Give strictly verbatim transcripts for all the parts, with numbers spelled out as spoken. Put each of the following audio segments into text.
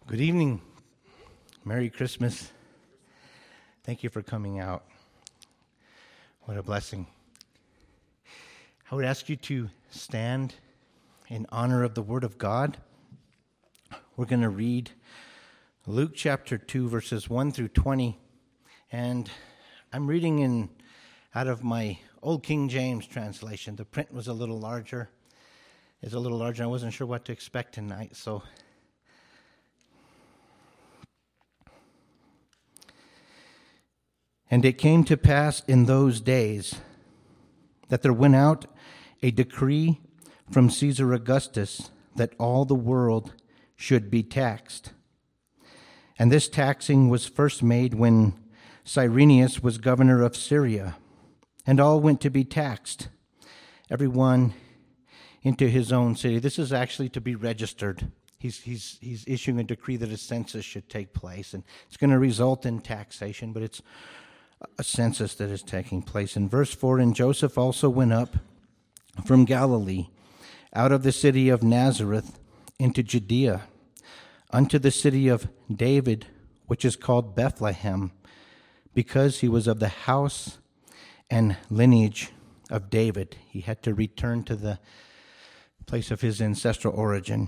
Good evening. Merry Christmas. Thank you for coming out. What a blessing. I would ask you to stand in honor of the Word of God. We're going to read Luke chapter two, verses one through twenty. And I'm reading in out of my old King James translation. The print was a little larger. It's a little larger. I wasn't sure what to expect tonight, so... And it came to pass in those days that there went out a decree from Caesar Augustus that all the world should be taxed. And this taxing was first made when Cyrenius was governor of Syria, and all went to be taxed, everyone into his own city. This is actually to be registered. He's, he's, he's issuing a decree that a census should take place, and it's going to result in taxation, but it's a census that is taking place. In verse four, and Joseph also went up from Galilee, out of the city of Nazareth, into Judea, unto the city of David, which is called Bethlehem, because he was of the house and lineage of David. He had to return to the place of his ancestral origin.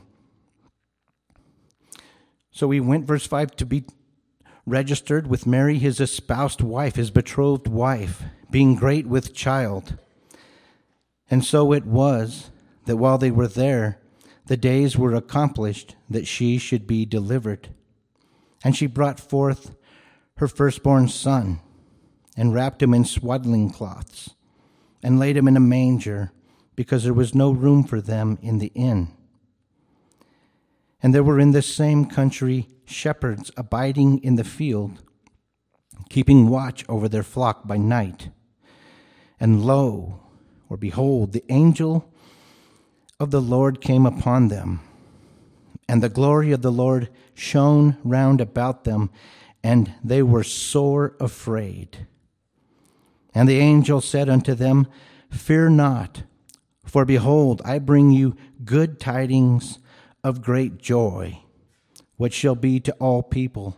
So he went, verse five, to be registered with Mary, his espoused wife, his betrothed wife, being great with child. And so it was that while they were there, the days were accomplished that she should be delivered. And she brought forth her firstborn son, and wrapped him in swaddling cloths, and laid him in a manger, because there was no room for them in the inn. And there were in this same country shepherds abiding in the field, keeping watch over their flock by night. And lo, or behold, the angel of the Lord came upon them, and the glory of the Lord shone round about them, and they were sore afraid. And the angel said unto them, Fear not, for behold, I bring you good tidings of great joy, which shall be to all people.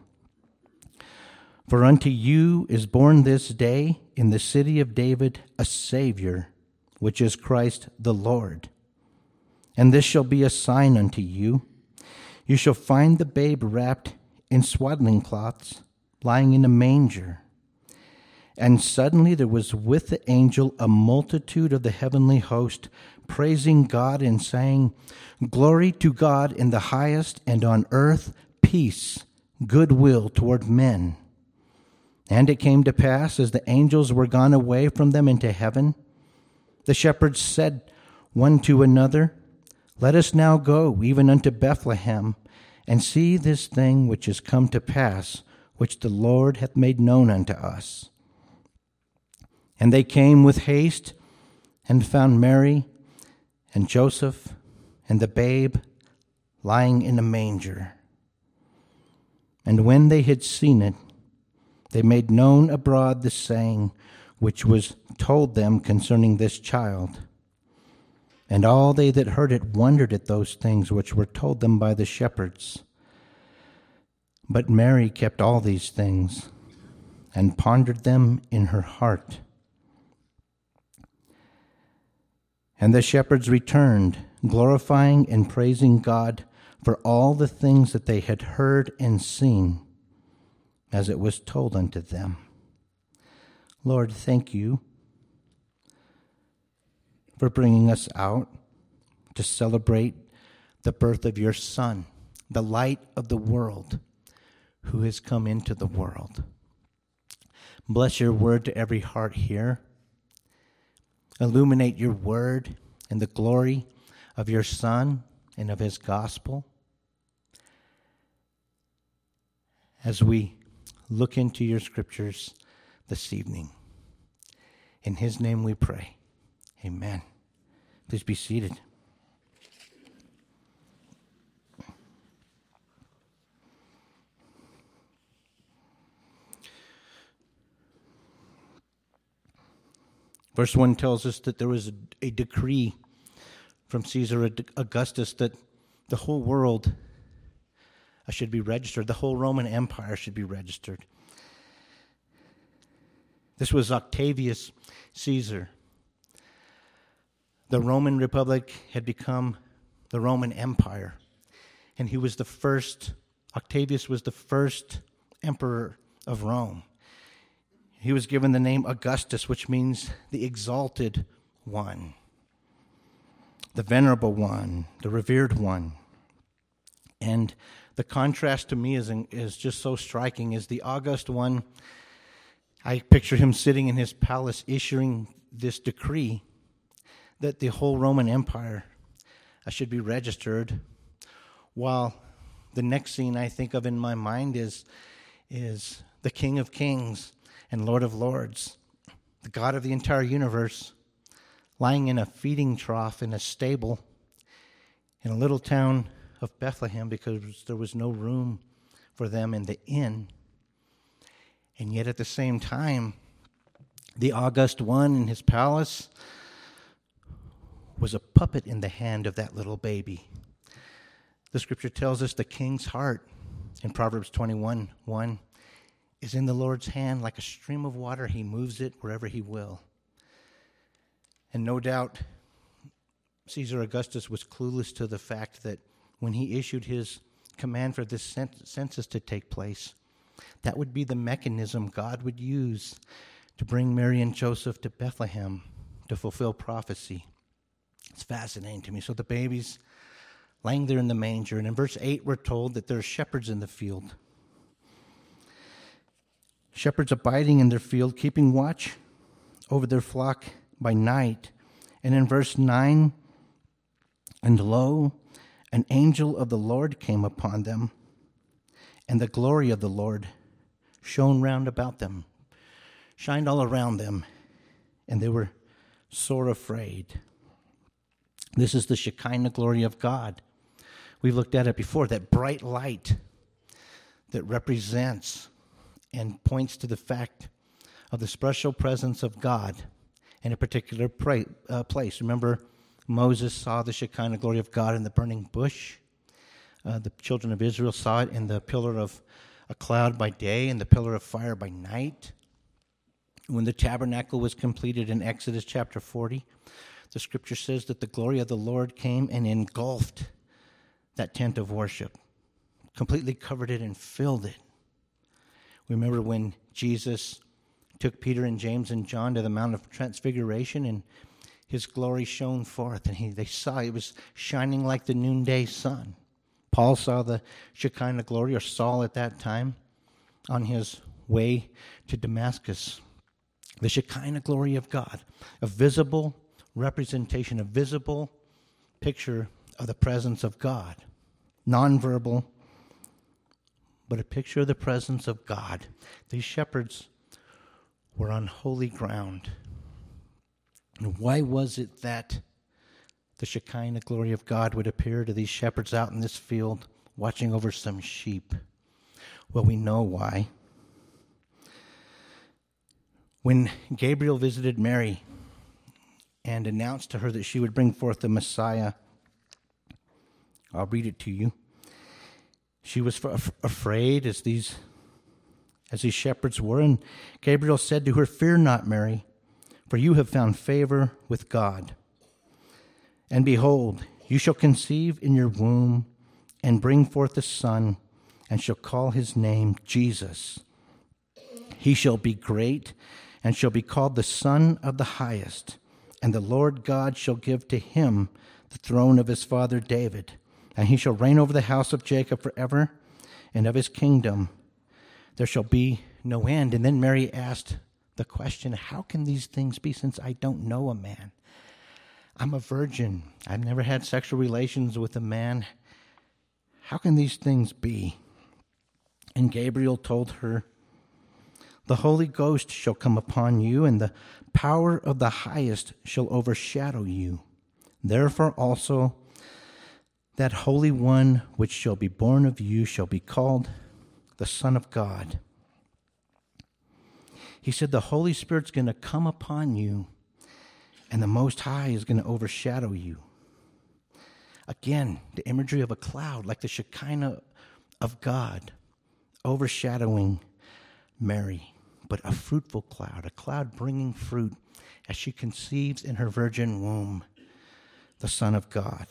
For unto you is born this day in the city of David a Savior, which is Christ the Lord. And this shall be a sign unto you. You shall find the babe wrapped in swaddling cloths, lying in a manger. And suddenly there was with the angel a multitude of the heavenly host, praising God and saying, Glory to God in the highest, and on earth peace, goodwill toward men. And it came to pass, as the angels were gone away from them into heaven, the shepherds said one to another, Let us now go even unto Bethlehem, and see this thing which is come to pass, which the Lord hath made known unto us. And they came with haste, and found Mary and Joseph and the babe lying in a manger. And when they had seen it, they made known abroad the saying which was told them concerning this child. And all they that heard it wondered at those things which were told them by the shepherds. But Mary kept all these things, and pondered them in her heart. And the shepherds returned, glorifying and praising God for all the things that they had heard and seen, as it was told unto them. Lord, thank you for bringing us out to celebrate the birth of your Son, the light of the world, who has come into the world. Bless your word to every heart here. Illuminate your word and the glory of your Son and of his gospel. As we look into your scriptures this evening, in his name we pray. Amen. Please be seated. Verse one tells us that there was a, a decree from Caesar Augustus that the whole world should be registered. The whole Roman Empire should be registered. This was Octavius Caesar. The Roman Republic had become the Roman Empire. And he was the first, Octavius was the first emperor of Rome. He was given the name Augustus, which means the exalted one, the venerable one, the revered one. And the contrast to me is, is just so striking. Is the august one, I picture him sitting in his palace issuing this decree that the whole Roman Empire should be registered, while the next scene I think of in my mind is, is the King of Kings and Lord of Lords, the God of the entire universe, lying in a feeding trough in a stable in a little town of Bethlehem because there was no room for them in the inn. And yet at the same time, the August One in his palace was a puppet in the hand of that little baby. The scripture tells us the king's heart in Proverbs twenty-one one is in the Lord's hand like a stream of water. He moves it wherever he will. And no doubt, Caesar Augustus was clueless to the fact that when he issued his command for this census to take place, that would be the mechanism God would use to bring Mary and Joseph to Bethlehem to fulfill prophecy. It's fascinating to me. So the baby's laying there in the manger, and in verse eight we're told that there are shepherds in the field. Shepherds abiding in their field, keeping watch over their flock by night. And in verse nine, and lo, an angel of the Lord came upon them, and the glory of the Lord shone round about them, shined all around them, and they were sore afraid. This is the Shekinah glory of God. We've looked at it before, that bright light that represents and points to the fact of the special presence of God in a particular pra- uh, place. Remember, Moses saw the Shekinah glory of God in the burning bush. Uh, the children of Israel saw it in the pillar of a cloud by day and the pillar of fire by night. When the tabernacle was completed in Exodus chapter forty, the scripture says that the glory of the Lord came and engulfed that tent of worship, completely covered it and filled it. Remember when Jesus took Peter and James and John to the Mount of Transfiguration, and his glory shone forth, and he, they saw it was shining like the noonday sun. Paul saw the Shekinah glory, or Saul at that time, on his way to Damascus. The Shekinah glory of God, a visible representation, a visible picture of the presence of God. Nonverbal, but a picture of the presence of God. These shepherds were on holy ground. And why was it that the Shekinah glory of God would appear to these shepherds out in this field watching over some sheep? Well, we know why. When Gabriel visited Mary and announced to her that she would bring forth the Messiah, I'll read it to you. She was f- afraid as these as these shepherds were, and Gabriel said to her, "Fear not, Mary, for you have found favor with God. And behold, you shall conceive in your womb and bring forth a son, and shall call his name Jesus. He shall be great and shall be called the Son of the Highest, and the Lord God shall give to him the throne of his father David, and he shall reign over the house of Jacob forever, and of his kingdom there shall be no end." And then Mary asked the question, how can these things be since I don't know a man? I'm a virgin. I've never had sexual relations with a man. How can these things be? And Gabriel told her, "The Holy Ghost shall come upon you, and the power of the Highest shall overshadow you. Therefore also that Holy One which shall be born of you shall be called the Son of God." He said the Holy Spirit's going to come upon you, and the Most High is going to overshadow you. Again, the imagery of a cloud, like the Shekinah of God overshadowing Mary, but a fruitful cloud, a cloud bringing fruit as she conceives in her virgin womb the Son of God.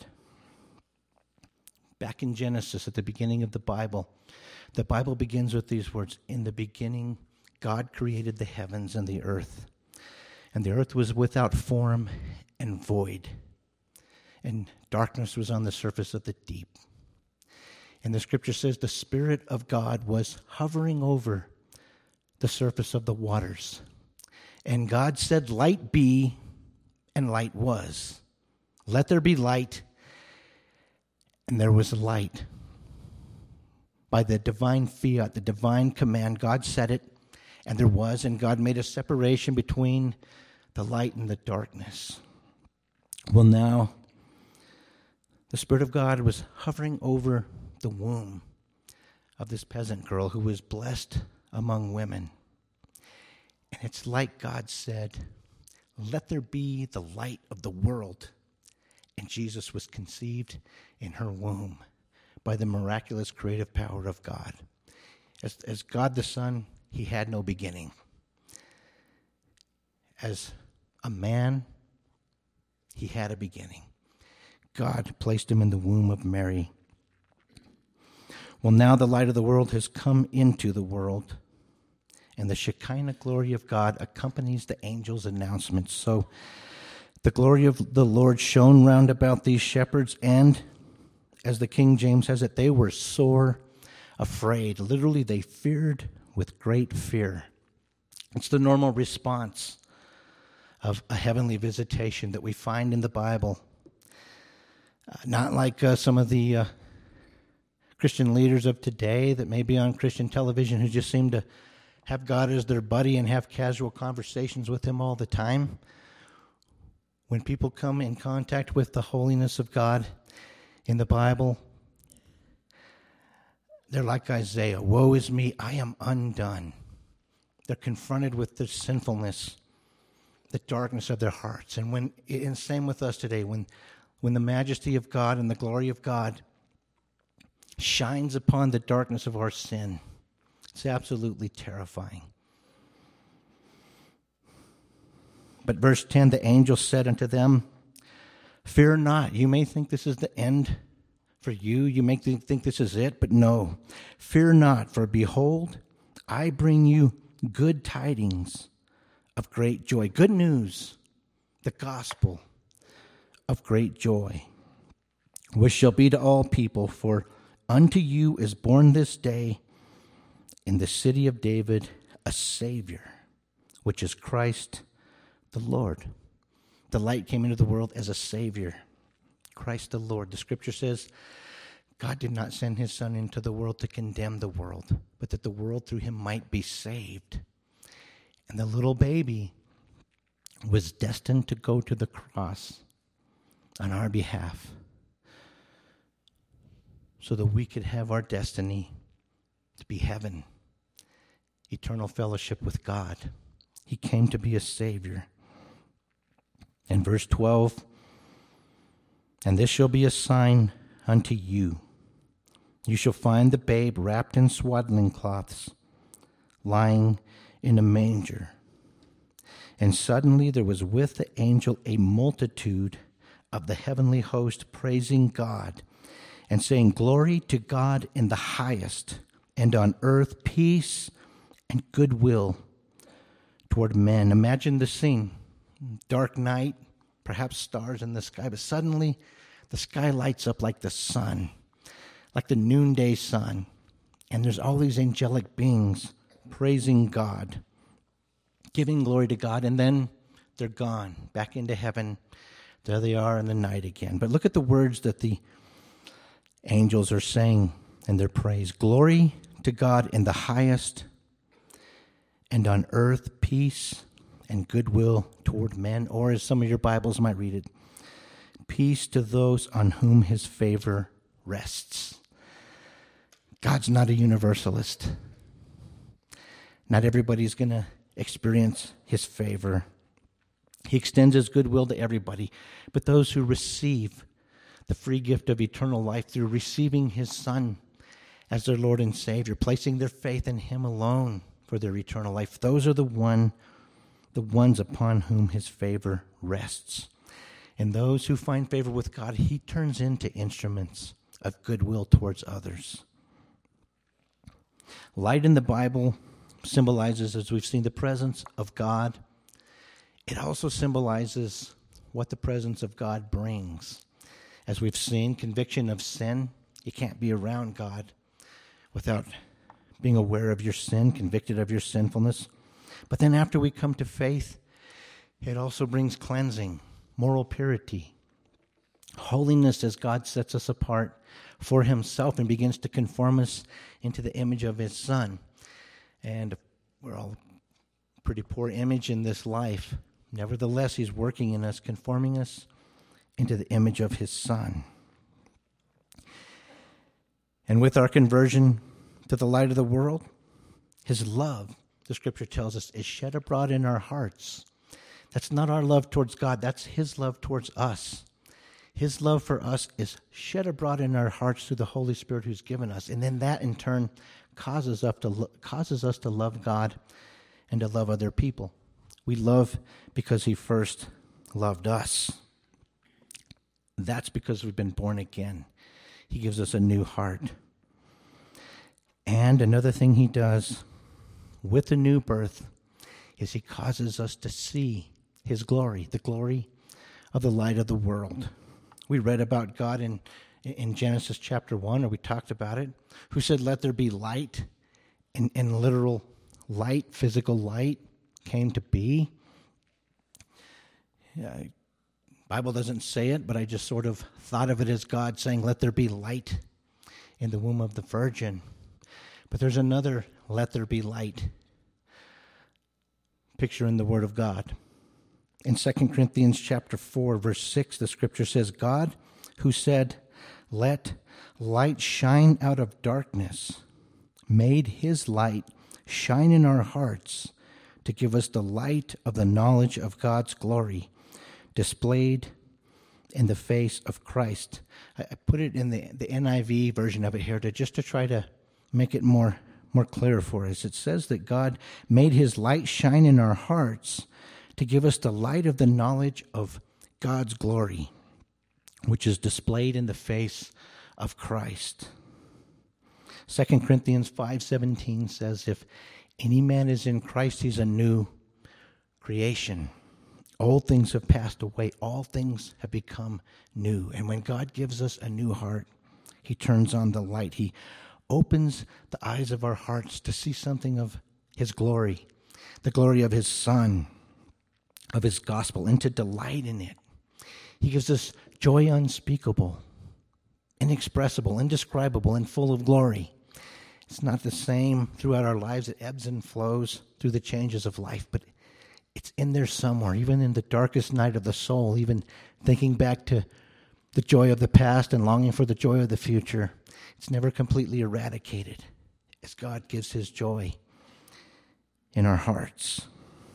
Back in Genesis, at the beginning of the Bible, the Bible begins with these words, "In the beginning, God created the heavens and the earth, and the earth was without form and void, and darkness was on the surface of the deep." And the scripture says the Spirit of God was hovering over the surface of the waters. And God said, "Light be," and light was. "Let there be light," and there was light. By the divine fiat, the divine command, God said it, and there was, and God made a separation between the light and the darkness. Well, now, the Spirit of God was hovering over the womb of this peasant girl who was blessed among women. And it's like God said, "Let there be the light of the world." And Jesus was conceived in her womb by the miraculous creative power of God. As, as God the Son, he had no beginning. As a man, he had a beginning. God placed him in the womb of Mary. Well, now the light of the world has come into the world, and the Shekinah glory of God accompanies the angel's announcements. So the glory of the Lord shone round about these shepherds, and as the King James has it, they were sore afraid. Literally, they feared with great fear. It's the normal response of a heavenly visitation that we find in the Bible. Uh, not like uh, some of the uh, Christian leaders of today that may be on Christian television who just seem to have God as their buddy and have casual conversations with him all the time. When people come in contact with the holiness of God in the Bible, they're like Isaiah, "Woe is me, I am undone." They're confronted with the sinfulness, the darkness of their hearts. And when, and same with us today, when, when the majesty of God and the glory of God shines upon the darkness of our sin, it's absolutely terrifying. But verse ten, the angel said unto them, "Fear not." You may think this is the end for you. You may think this is it, but no. "Fear not, for behold, I bring you good tidings of great joy." Good news, the gospel of great joy, which shall be to all people, for unto you is born this day in the city of David a Savior, which is Christ the Lord. The light came into the world as a Savior, Christ the Lord. The scripture says God did not send his Son into the world to condemn the world, but that the world through him might be saved. And the little baby was destined to go to the cross on our behalf so that we could have our destiny to be heaven, eternal fellowship with God. He came to be a Savior. In verse twelve, "And this shall be a sign unto you. You shall find the babe wrapped in swaddling cloths, lying in a manger." And suddenly there was with the angel a multitude of the heavenly host praising God and saying, "Glory to God in the highest, and on earth peace and goodwill toward men." Imagine the scene. Dark night, perhaps stars in the sky, but suddenly the sky lights up like the sun, like the noonday sun. And there's all these angelic beings praising God, giving glory to God, and then they're gone back into heaven. There they are in the night again. But look at the words that the angels are saying in their praise. "Glory to God in the highest, and on earth peace and goodwill toward men," or as some of your Bibles might read it, "peace to those on whom his favor rests." God's not a universalist. Not everybody's going to experience his favor. He extends his goodwill to everybody, but those who receive the free gift of eternal life through receiving his Son as their Lord and Savior, placing their faith in him alone for their eternal life. Those are the one, the ones upon whom his favor rests. And those who find favor with God, he turns into instruments of goodwill towards others. Light in the Bible symbolizes, as we've seen, the presence of God. It also symbolizes what the presence of God brings. As we've seen, conviction of sin. You can't be around God without being aware of your sin, convicted of your sinfulness. But then after we come to faith, it also brings cleansing, moral purity, holiness as God sets us apart for himself and begins to conform us into the image of his Son. And we're all a pretty poor image in this life. Nevertheless, he's working in us, conforming us into the image of his Son. And with our conversion to the light of the world, his love, the scripture tells us, is shed abroad in our hearts. That's not our love towards God. That's his love towards us. His love for us is shed abroad in our hearts through the Holy Spirit who's given us. And then that in turn causes us to lo- causes us to love God and to love other people. We love because he first loved us. That's because we've been born again. He gives us a new heart. And another thing he does with the new birth is he causes us to see his glory, the glory of the light of the world. We read about God in, in Genesis chapter one, or we talked about it, who said, let there be light, and, and literal light, physical light, came to be. Yeah, Bible doesn't say it, but I just sort of thought of it as God saying, let there be light in the womb of the virgin. But there's another let there be light picture in the Word of God. In Second Corinthians chapter four, verse six, the scripture says, God, who said, let light shine out of darkness, made his light shine in our hearts to give us the light of the knowledge of God's glory displayed in the face of Christ. I put it in the, the N I V version of it here to just to try to make it more, more clear for us. It says that God made his light shine in our hearts to give us the light of the knowledge of God's glory, which is displayed in the face of Christ. Second Corinthians five seventeen says, if any man is in Christ, he's a new creation. Old things have passed away. All things have become new. And when God gives us a new heart, he turns on the light. He opens the eyes of our hearts to see something of his glory, the glory of his Son, of his gospel, and to delight in it. He gives us joy unspeakable, inexpressible, indescribable, and full of glory. It's not the same throughout our lives. It ebbs and flows through the changes of life, but it's in there somewhere, even in the darkest night of the soul, even thinking back to the joy of the past and longing for the joy of the future. It's never completely eradicated as God gives his joy in our hearts.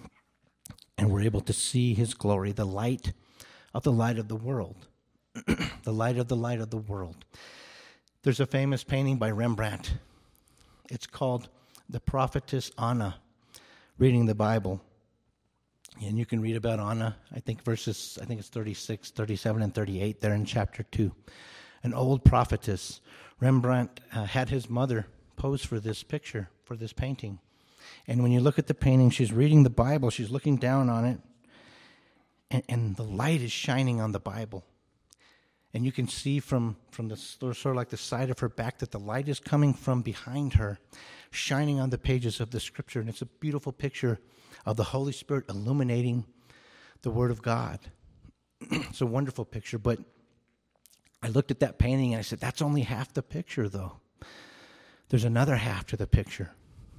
And we're able to see his glory, the light of the light of the world. The light of the light of the world. There's a famous painting by Rembrandt. It's called The Prophetess Anna, reading the Bible. And you can read about Anna, I think verses, I think it's thirty-six, thirty-seven, and thirty-eight there in chapter two. An old prophetess. Rembrandt uh, had his mother pose for this picture, for this painting. And when you look at the painting, she's reading the Bible, she's looking down on it, and, and the light is shining on the Bible. And you can see from, from the sort of like the side of her back that the light is coming from behind her, shining on the pages of the scripture. And it's a beautiful picture of the Holy Spirit illuminating the Word of God. It's a wonderful picture, but I looked at that painting and I said, that's only half the picture, though. There's another half to the picture.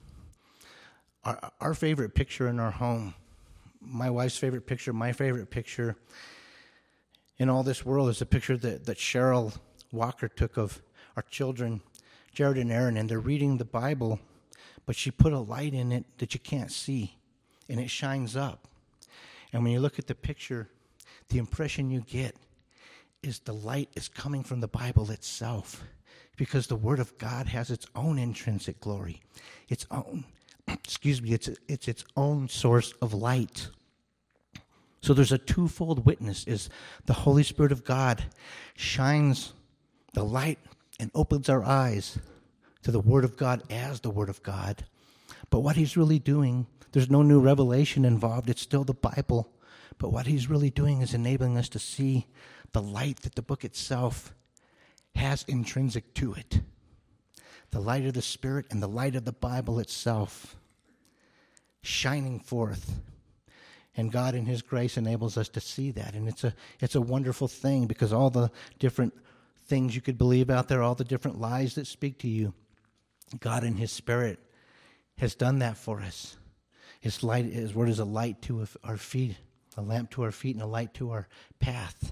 Our, our favorite picture in our home, my wife's favorite picture, my favorite picture in all this world is a picture that, that Cheryl Walker took of our children, Jared and Aaron, and they're reading the Bible, but she put a light in it that you can't see, and it shines up. And when you look at the picture, the impression you get is the light is coming from the Bible itself. because the Word of God has its own intrinsic glory, its own, excuse me, it's, it's its own source of light. So there's a twofold witness, is the Holy Spirit of God shines the light and opens our eyes to the Word of God as the Word of God. But what he's really doing, there's no new revelation involved. It's still the Bible. But what he's really doing is enabling us to see the light that the book itself has intrinsic to it. The light of the Spirit and the light of the Bible itself shining forth. And God in his grace enables us to see that. And it's a it's a wonderful thing, because all the different things you could believe out there, all the different lies that speak to you, God in his Spirit has done that for us. His light, his word is a light to our feet, a lamp to our feet, and a light to our path.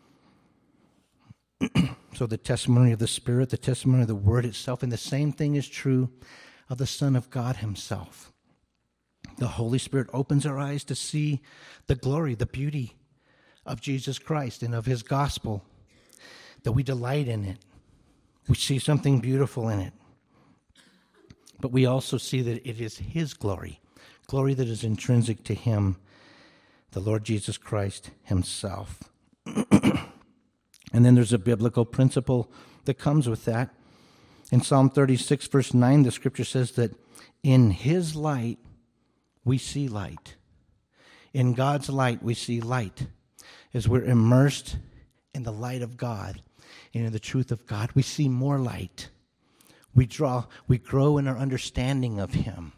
So the testimony of the Spirit, the testimony of the Word itself, and the same thing is true of the Son of God himself. The Holy Spirit opens our eyes to see the glory, the beauty of Jesus Christ and of his gospel, that we delight in it. We see something beautiful in it. But we also see that it is his glory, glory that is intrinsic to him, the Lord Jesus Christ himself. And then there's a biblical principle that comes with that. In Psalm thirty-six, verse nine, the scripture says that in his light we see light. In God's light we see light. As we're immersed in the light of God and in the truth of God, we see more light. We draw, we grow in our understanding of him.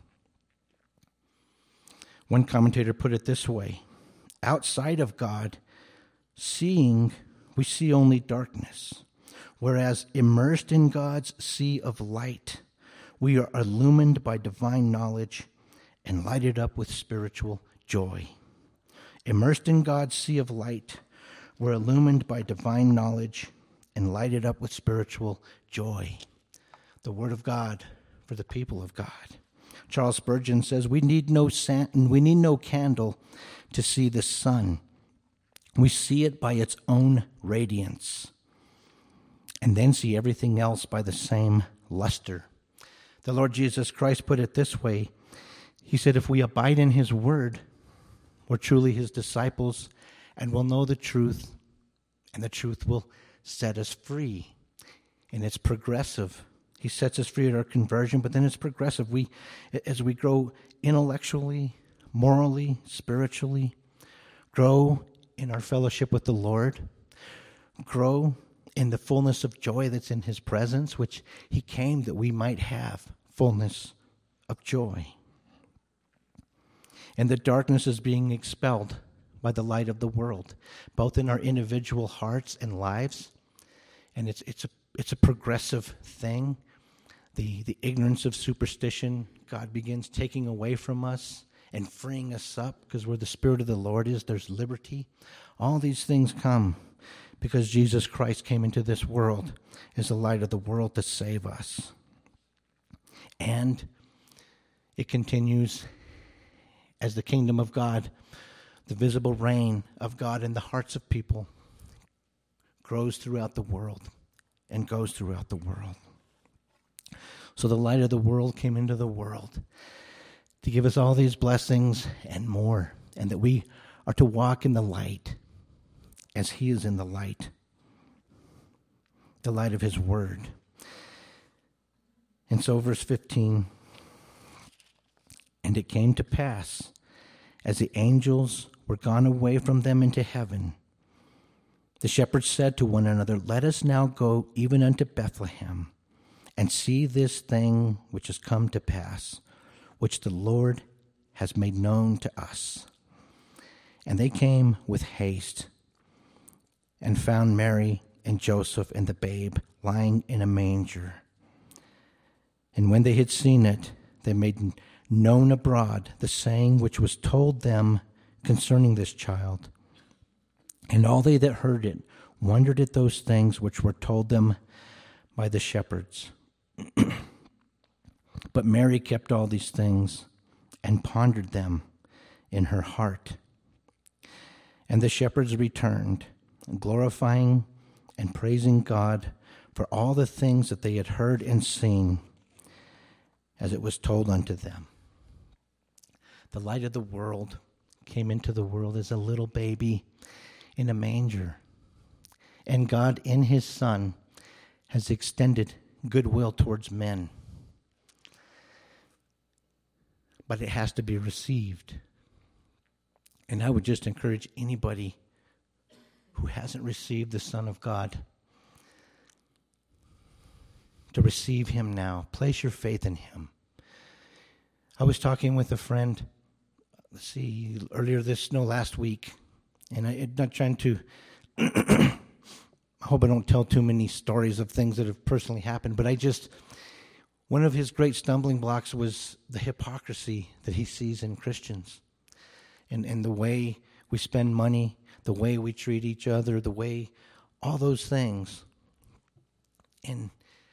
One commentator put it this way: outside of God, seeing, we see only darkness, whereas immersed in God's sea of light, we are illumined by divine knowledge and lighted up with spiritual joy. Immersed in God's sea of light, we're illumined by divine knowledge and lighted up with spiritual joy. The Word of God for the people of God. Charles Spurgeon says, we need no san- we need no candle to see the sun. We see it by its own radiance, and then see everything else by the same luster. The Lord Jesus Christ put it this way. He said, if we abide in his word, we're truly his disciples, and we'll know the truth, and the truth will set us free. And it's progressive. He sets us free at our conversion, but then it's progressive. We, as we grow intellectually, morally, spiritually, grow in our fellowship with the Lord, grow in the fullness of joy that's in his presence, which he came that we might have fullness of joy. And the darkness is being expelled by the light of the world, both in our individual hearts and lives. And it's it's a it's a progressive thing. The the ignorance of superstition, God begins taking away from us and freeing us up, because where the Spirit of the Lord is, there's liberty. All these things come because Jesus Christ came into this world as the light of the world to save us. And it continues as the kingdom of God, the visible reign of God in the hearts of people, grows throughout the world and goes throughout the world. So the light of the world came into the world to give us all these blessings and more, and that we are to walk in the light as he is in the light, the light of his word. And so verse fifteen, and it came to pass, as the angels were gone away from them into heaven, the shepherds said to one another, let us now go even unto Bethlehem, and see this thing which has come to pass, which the Lord has made known to us. And they came with haste, and found Mary and Joseph and the babe lying in a manger. And when they had seen it, they made known abroad the saying which was told them concerning this child. And all they that heard it wondered at those things which were told them by the shepherds. But Mary kept all these things and pondered them in her heart. And the shepherds returned, glorifying and praising God for all the things that they had heard and seen, as it was told unto them. The light of the world came into the world as a little baby in a manger. And God, in his Son, has extended goodwill towards men. But it has to be received. And I would just encourage anybody who hasn't received the Son of God to receive him now. Place your faith in him. I was talking with a friend, let's see, earlier this, no, last week, and I'm not trying to, I hope I don't tell too many stories of things that have personally happened, but I just, one of his great stumbling blocks was the hypocrisy that he sees in Christians, and, and the way we spend money, the way we treat each other, the way, all those things. And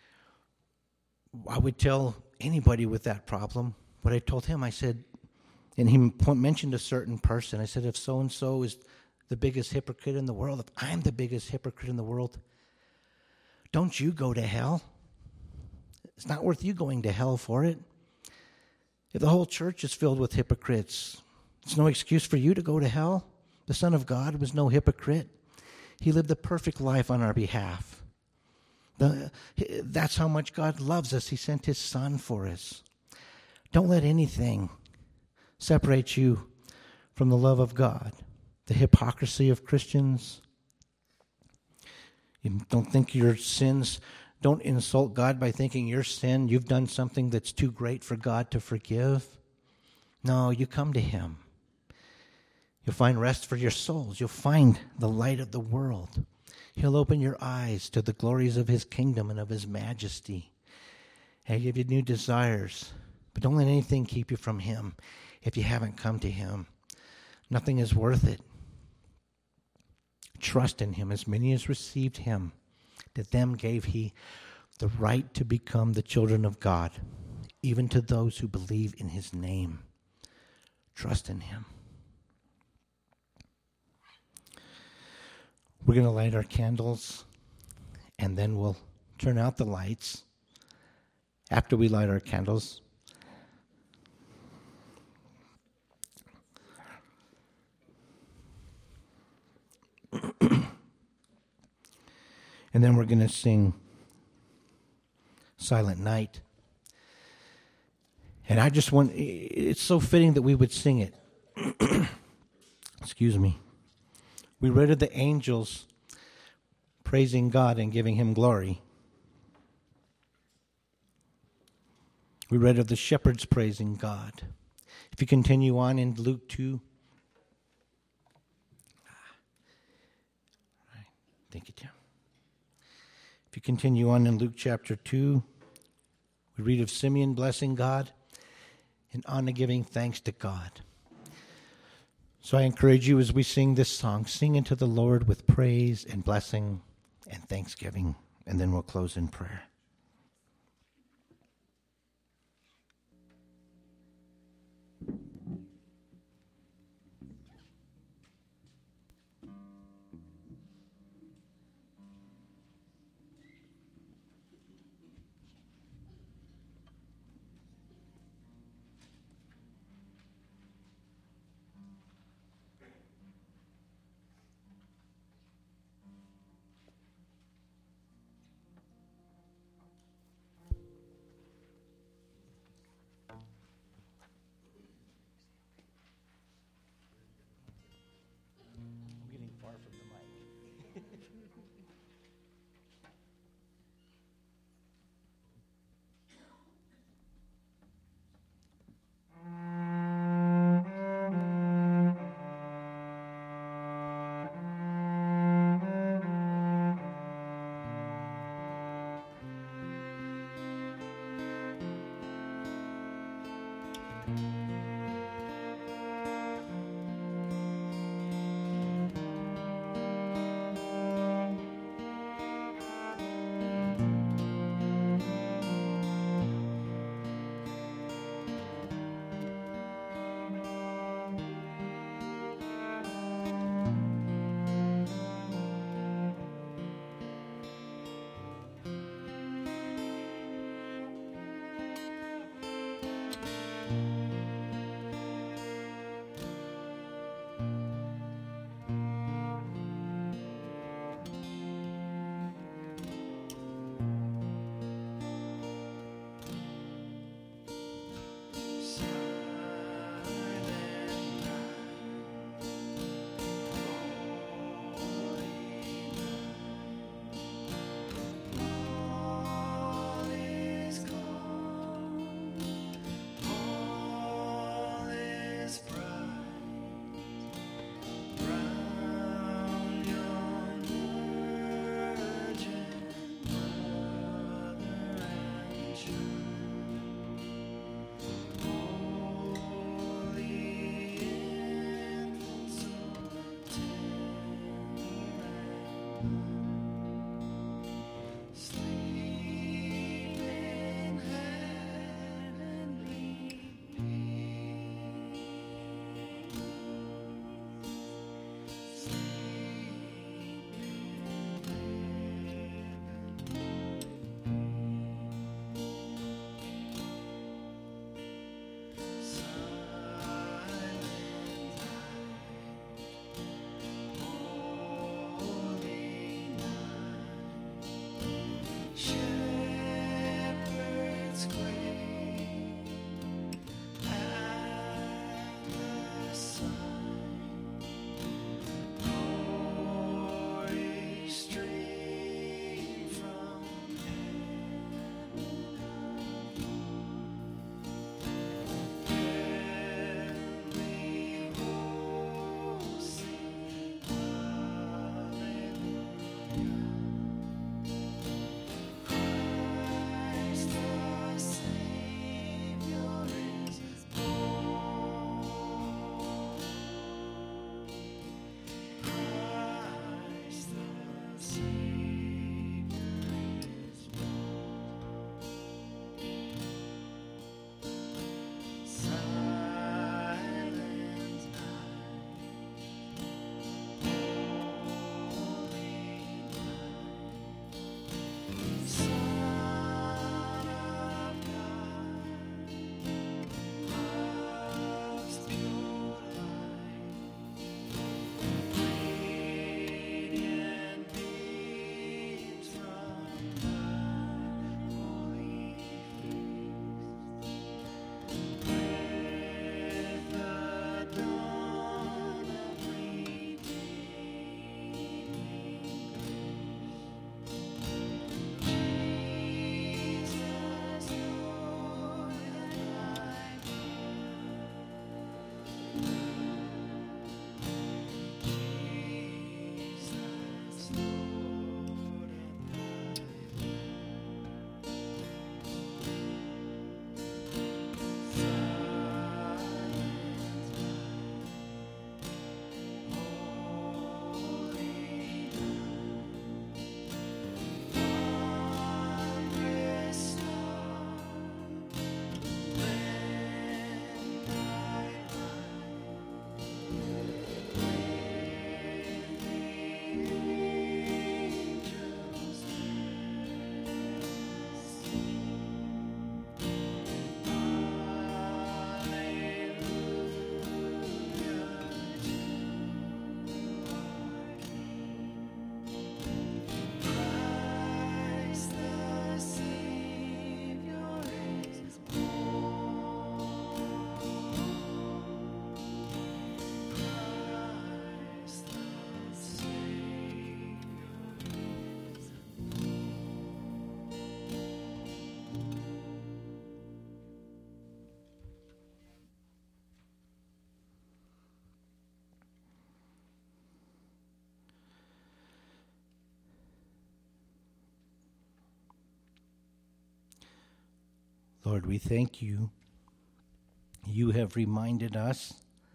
I would tell anybody with that problem what I told him. I said, and he mentioned a certain person. I said, if so-and-so is the biggest hypocrite in the world, if I'm the biggest hypocrite in the world, don't you go to hell? It's not worth you going to hell for it. If the whole church is filled with hypocrites, it's no excuse for you to go to hell. The Son of God was no hypocrite. He lived the perfect life on our behalf. The, that's how much God loves us. He sent his Son for us. Don't let anything separate you from the love of God. The hypocrisy of Christians. You don't think your sins, don't insult God by thinking your sin, you've done something that's too great for God to forgive. No, you come to him. You'll find rest for your souls. You'll find the light of the world. He'll open your eyes to the glories of his kingdom and of his majesty. He'll give you new desires. But don't let anything keep you from him if you haven't come to him. Nothing is worth it. Trust in him. As many as received him, to them gave he the right to become the children of God, even to those who believe in his name. Trust in him. We're going to light our candles, and then we'll turn out the lights. After we light our candles, and then we're going to sing Silent Night. And I just want, it's so fitting that we would sing it. Excuse me. We read of the angels praising God and giving him glory. We read of the shepherds praising God. If you continue on in Luke two. All right. Thank you, Tim. If you continue on in Luke chapter two, we read of Simeon blessing God and Anna giving thanks to God. So I encourage you as we sing this song, sing into the Lord with praise and blessing and thanksgiving, and then we'll close in prayer. Lord, we thank you. You have reminded us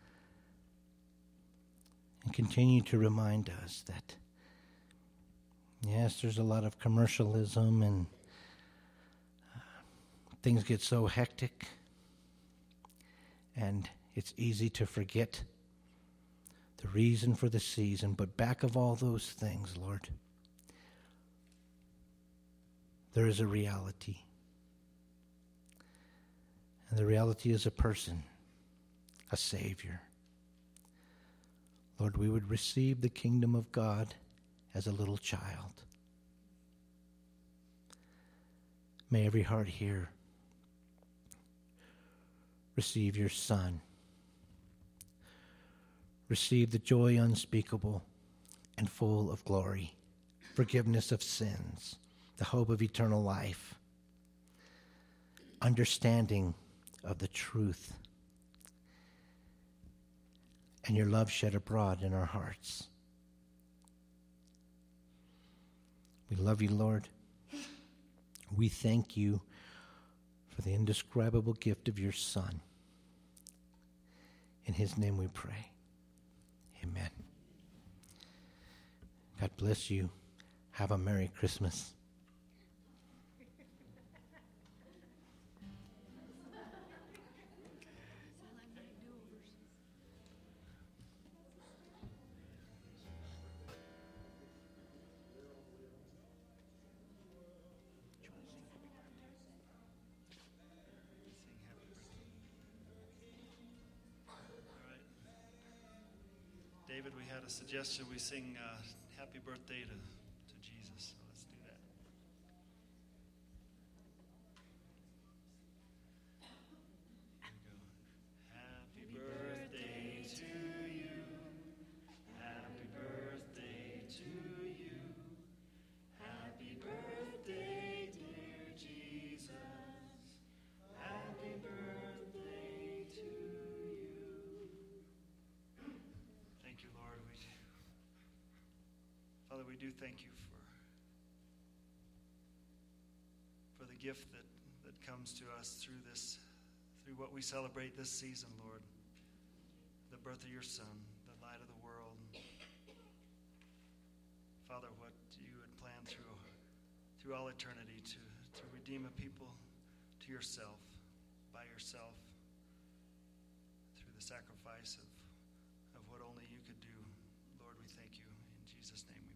and continue to remind us that, yes, there's a lot of commercialism and uh, things get so hectic, and it's easy to forget the reason for the season. But back of all those things, Lord, there is a reality. And the reality is a person, a Savior. Lord, we would receive the kingdom of God as a little child. May every heart here receive your Son. Receive the joy unspeakable and full of glory, forgiveness of sins, the hope of eternal life, understanding of the truth, and your love shed abroad in our hearts. We love you, Lord. We thank you for the indescribable gift of your Son. In his name we pray. Amen. God bless you. Have a Merry Christmas. David, we had a suggestion we sing uh, Happy Birthday to, to Jesus. So let's do that. Here we go. Happy birthday to you. Happy birthday to you. Happy birthday, dear Jesus. Happy birthday to you. Thank you, Lord. We, Father, we do thank you for for the gift that, that comes to us through this, through what we celebrate this season, Lord. The birth of your Son, the light of the world. Father, what you had planned through through all eternity to, to redeem a people to yourself, by yourself, through the sacrifice of of what only you could do. Lord, we thank you. In Jesus' name we